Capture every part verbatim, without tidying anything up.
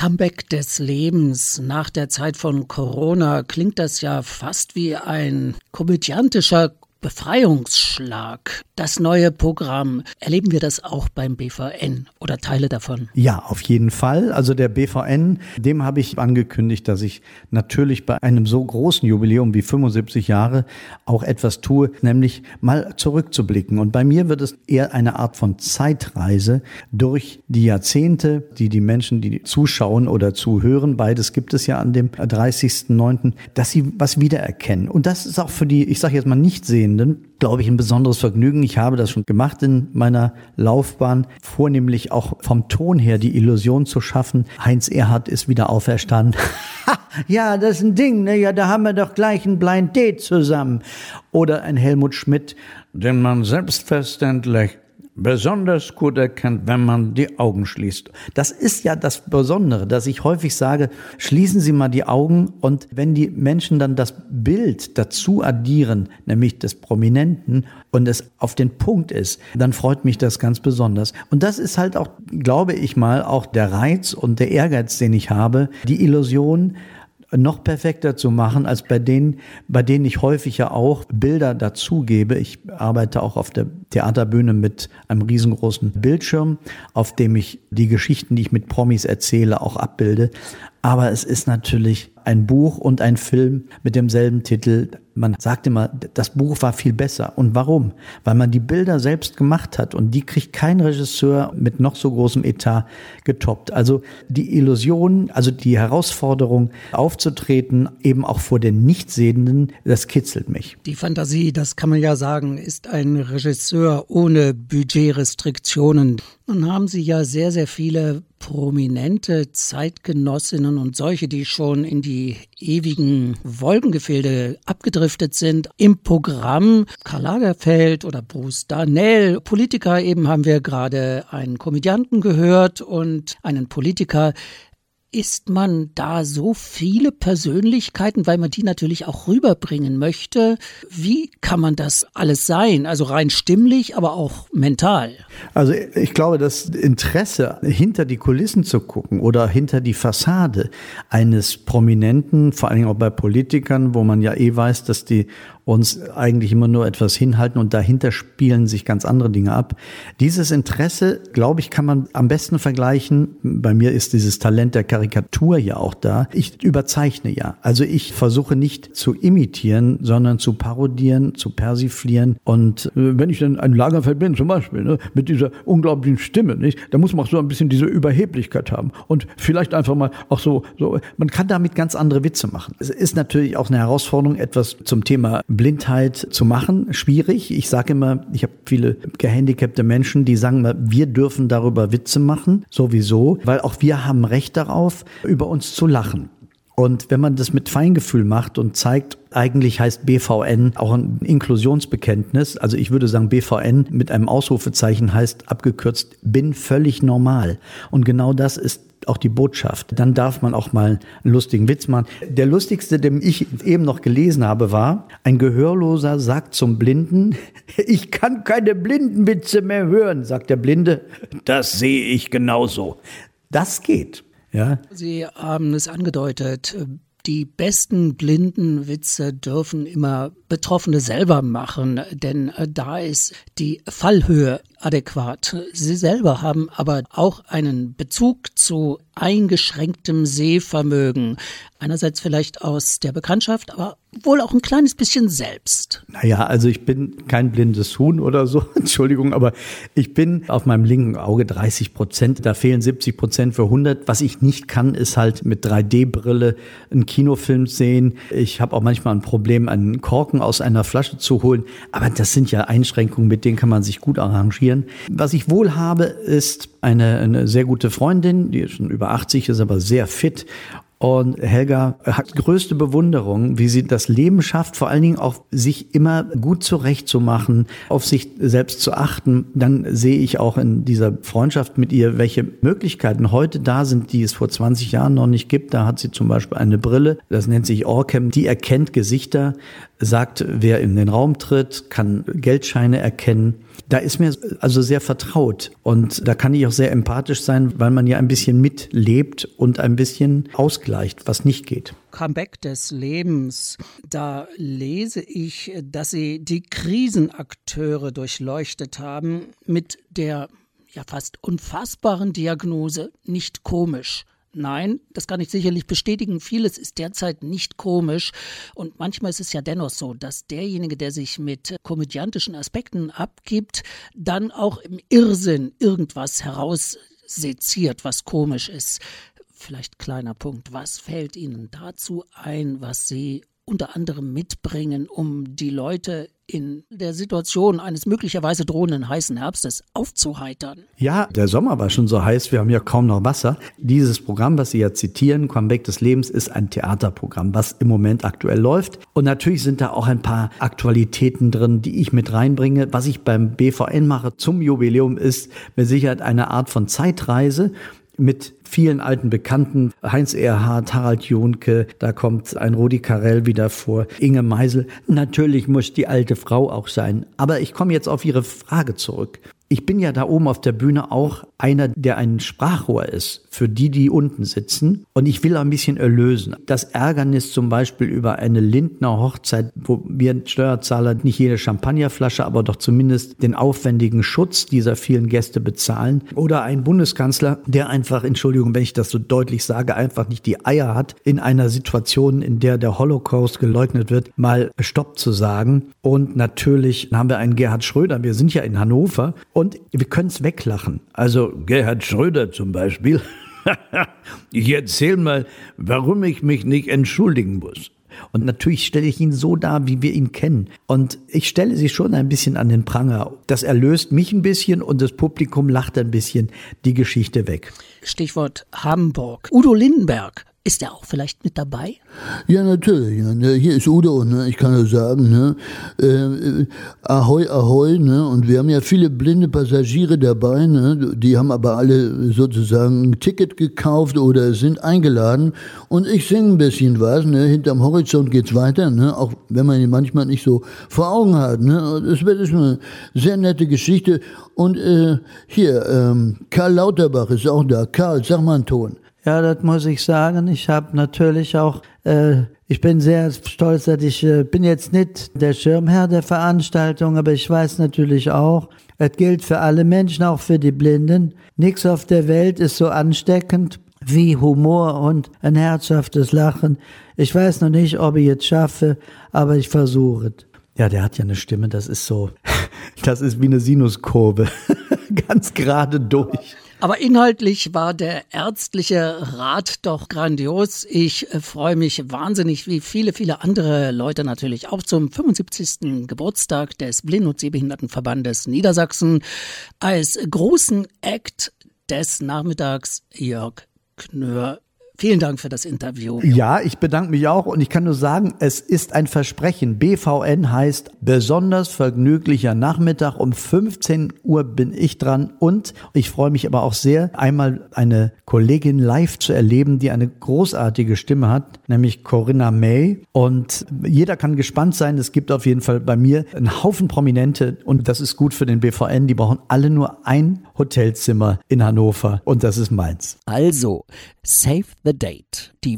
Comeback des Lebens nach der Zeit von Corona klingt das ja fast wie ein komödiantischer Befreiungsschlag. Das neue Programm, erleben wir das auch beim B V N oder Teile davon? Ja, auf jeden Fall. Also der B V N, dem habe ich angekündigt, dass ich natürlich bei einem so großen Jubiläum wie fünfundsiebzig Jahre auch etwas tue, nämlich mal zurückzublicken. Und bei mir wird es eher eine Art von Zeitreise durch die Jahrzehnte, die die Menschen, die zuschauen oder zuhören, beides gibt es ja an dem dreißigsten neunten, dass sie was wiedererkennen. Und das ist auch für die, ich sage jetzt mal Nichtsehenden, glaube ich, ein besonderes Vergnügen. Ich habe das schon gemacht in meiner Laufbahn, vornehmlich auch vom Ton her die Illusion zu schaffen. Heinz Erhardt ist wieder auferstanden. Ja, das ist ein Ding, ne? Ja, da haben wir doch gleich ein Blind Date zusammen. Oder ein Helmut Schmidt, den man selbstverständlich besonders gut erkennt, wenn man die Augen schließt. Das ist ja das Besondere, dass ich häufig sage, schließen Sie mal die Augen, und wenn die Menschen dann das Bild dazu addieren, nämlich des Prominenten, und es auf den Punkt ist, dann freut mich das ganz besonders. Und das ist halt auch, glaube ich mal, auch der Reiz und der Ehrgeiz, den ich habe, die Illusion noch perfekter zu machen als bei denen, bei denen ich häufig ja auch Bilder dazugebe. Ich arbeite auch auf der Theaterbühne mit einem riesengroßen Bildschirm, auf dem ich die Geschichten, die ich mit Promis erzähle, auch abbilde. Aber es ist natürlich ein Buch und ein Film mit demselben Titel. Man sagt immer, das Buch war viel besser. Und warum? Weil man die Bilder selbst gemacht hat, und die kriegt kein Regisseur mit noch so großem Etat getoppt. Also die Illusion, also die Herausforderung aufzutreten, eben auch vor den Nichtsehenden, das kitzelt mich. Die Fantasie, das kann man ja sagen, ist ein Regisseur ohne Budgetrestriktionen. Nun haben Sie ja sehr, sehr viele prominente Zeitgenossinnen und solche, die schon in die ewigen Wolkengefilde abgedriftet sind. Im Programm Karl Lagerfeld oder Bruce Darnell, Politiker, eben haben wir gerade einen Komödianten gehört und einen Politiker. Ist man da so viele Persönlichkeiten, weil man die natürlich auch rüberbringen möchte? Wie kann man das alles sein? Also rein stimmlich, aber auch mental. Also ich glaube, das Interesse, hinter die Kulissen zu gucken oder hinter die Fassade eines Prominenten, vor allen Dingen auch bei Politikern, wo man ja eh weiß, dass die uns eigentlich immer nur etwas hinhalten und dahinter spielen sich ganz andere Dinge ab. Dieses Interesse, glaube ich, kann man am besten vergleichen. Bei mir ist dieses Talent der Karikatur ja auch da. Ich überzeichne ja. Also ich versuche nicht zu imitieren, sondern zu parodieren, zu persiflieren. Und wenn ich dann ein Lagerfeld bin, zum Beispiel, ne, mit dieser unglaublichen Stimme, nicht, da muss man auch so ein bisschen diese Überheblichkeit haben. Und vielleicht einfach mal auch so, so, man kann damit ganz andere Witze machen. Es ist natürlich auch eine Herausforderung, etwas zum Thema Blindheit zu machen, schwierig. Ich sage immer, ich habe viele gehandicapte Menschen, die sagen mal, wir dürfen darüber Witze machen, sowieso, weil auch wir haben Recht darauf, über uns zu lachen. Und wenn man das mit Feingefühl macht und zeigt, eigentlich heißt B V N auch ein Inklusionsbekenntnis, also ich würde sagen, B V N mit einem Ausrufezeichen heißt abgekürzt, bin völlig normal. Und genau das ist auch die Botschaft. Dann darf man auch mal einen lustigen Witz machen. Der lustigste, den ich eben noch gelesen habe, war, ein Gehörloser sagt zum Blinden, ich kann keine Blindenwitze mehr hören, sagt der Blinde, das sehe ich genauso. Das geht. Ja. Sie haben es angedeutet, die besten Blindenwitze dürfen immer Betroffene selber machen, denn da ist die Fallhöhe adäquat. Sie selber haben aber auch einen Bezug zu eingeschränktem Sehvermögen. Einerseits vielleicht aus der Bekanntschaft, aber wohl auch ein kleines bisschen selbst. Naja, also ich bin kein blindes Huhn oder so, Entschuldigung, aber ich bin auf meinem linken Auge dreißig Prozent, da fehlen siebzig Prozent für hundert. Was ich nicht kann, ist halt mit drei D Brille einen Kinofilm sehen. Ich habe auch manchmal ein Problem, einen Korken aus einer Flasche zu holen, aber das sind ja Einschränkungen, mit denen kann man sich gut arrangieren. Was ich wohl habe, ist eine, eine sehr gute Freundin, die ist schon über achtzig, ist aber sehr fit. Und Helga hat größte Bewunderung, wie sie das Leben schafft, vor allen Dingen auch sich immer gut zurechtzumachen, auf sich selbst zu achten. Dann sehe ich auch in dieser Freundschaft mit ihr, welche Möglichkeiten heute da sind, die es vor zwanzig Jahren noch nicht gibt. Da hat sie zum Beispiel eine Brille, das nennt sich Orcam, die erkennt Gesichter, sagt, wer in den Raum tritt, kann Geldscheine erkennen. da ist mir also sehr vertraut. Und da kann ich auch sehr empathisch sein, weil man ja ein bisschen mitlebt und ein bisschen ausgleicht, was nicht geht. Comeback des Lebens. Da lese ich, dass Sie die Krisenakteure durchleuchtet haben mit der ja fast unfassbaren Diagnose, nicht komisch. Nein, das kann ich sicherlich bestätigen. Vieles ist derzeit nicht komisch. Und manchmal ist es ja dennoch so, dass derjenige, der sich mit komödiantischen Aspekten abgibt, dann auch im Irrsinn irgendwas herausseziert, was komisch ist. Vielleicht kleiner Punkt. Was fällt Ihnen dazu ein, was Sie unter anderem mitbringen, um die Leute in der Situation eines möglicherweise drohenden heißen Herbstes aufzuheitern? Ja, der Sommer war schon so heiß, wir haben ja kaum noch Wasser. Dieses Programm, was Sie ja zitieren, Comeback des Lebens, ist ein Theaterprogramm, was im Moment aktuell läuft. Und natürlich sind da auch ein paar Aktualitäten drin, die ich mit reinbringe. Was ich beim B V N mache zum Jubiläum ist mit Sicherheit eine Art von Zeitreise mit vielen alten Bekannten, Heinz Erhardt, Harald Junke, da kommt ein Rudi Carrell wieder vor, Inge Meisel. Natürlich muss die alte Frau auch sein. Aber ich komme jetzt auf Ihre Frage zurück. Ich bin ja da oben auf der Bühne auch einer, der ein Sprachrohr ist für die, die unten sitzen. Und ich will ein bisschen erlösen. Das Ärgernis zum Beispiel über eine Lindner Hochzeit, wo wir Steuerzahler nicht jede Champagnerflasche, aber doch zumindest den aufwendigen Schutz dieser vielen Gäste bezahlen. Oder ein Bundeskanzler, der einfach, Entschuldigung, wenn ich das so deutlich sage, einfach nicht die Eier hat, in einer Situation, in der der Holocaust geleugnet wird, mal Stopp zu sagen. Und natürlich haben wir einen Gerhard Schröder. Wir sind ja in Hannover. Und wir können es weglachen. Also Gerhard Schröder zum Beispiel. Ich erzähle mal, warum ich mich nicht entschuldigen muss. Und natürlich stelle ich ihn so dar, wie wir ihn kennen. Und ich stelle sie schon ein bisschen an den Pranger. Das erlöst mich ein bisschen und das Publikum lacht ein bisschen die Geschichte weg. Stichwort Hamburg. Udo Lindenberg. Ist er auch vielleicht mit dabei? Ja, natürlich. Ja. Hier ist Udo, ne? Ich kann nur sagen, ne? Äh, ahoi, ahoi, ne? Und wir haben ja viele blinde Passagiere dabei, ne? Die haben aber alle sozusagen ein Ticket gekauft oder sind eingeladen. Und ich singe ein bisschen was, ne? Hinterm Horizont geht's weiter, ne? Auch wenn man ihn manchmal nicht so vor Augen hat, ne? Es wird eine sehr nette Geschichte. Und äh, hier, ähm, Karl Lauterbach ist auch da. Karl, sag mal einen Ton. Ja, das muss ich sagen. Ich habe natürlich auch, äh, ich bin sehr stolz, dass ich äh, bin jetzt nicht der Schirmherr der Veranstaltung, aber ich weiß natürlich auch, es gilt für alle Menschen, auch für die Blinden. Nichts auf der Welt ist so ansteckend wie Humor und ein herzhaftes Lachen. Ich weiß noch nicht, ob ich es schaffe, aber ich versuche es. Ja, der hat ja eine Stimme, das ist so, das ist wie eine Sinuskurve, ganz gerade durch. Aber inhaltlich war der ärztliche Rat doch grandios. Ich äh, freue mich wahnsinnig, wie viele, viele andere Leute natürlich auch zum fünfundsiebzigsten Geburtstag des Blinden- und Sehbehindertenverbandes Niedersachsen als großen Act des Nachmittags Jörg Knör. Vielen Dank für das Interview. Ja, ich bedanke mich auch und ich kann nur sagen, es ist ein Versprechen. B V N heißt besonders vergnüglicher Nachmittag. Um fünfzehn Uhr bin ich dran und ich freue mich aber auch sehr, einmal eine Kollegin live zu erleben, die eine großartige Stimme hat, nämlich Corinna May. Und jeder kann gespannt sein. Es gibt auf jeden Fall bei mir einen Haufen Prominente und das ist gut für den B V N. Die brauchen alle nur ein Hotelzimmer in Hannover und das ist meins. Also, save the date. Die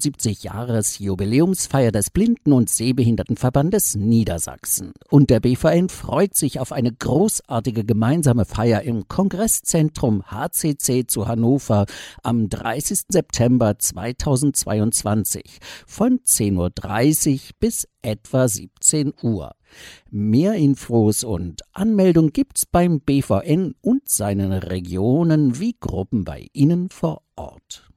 fünfundsiebzig-Jahres-Jubiläumsfeier des Blinden- und Sehbehindertenverbandes Niedersachsen. Und der B V N freut sich auf eine großartige gemeinsame Feier im Kongresszentrum H C C zu Hannover am dreißigsten September zweitausendzweiundzwanzig von zehn Uhr dreißig bis etwa siebzehn Uhr. Mehr Infos und Anmeldung gibt's beim B V N und seinen Regionen wie Gruppen bei Ihnen vor Ort.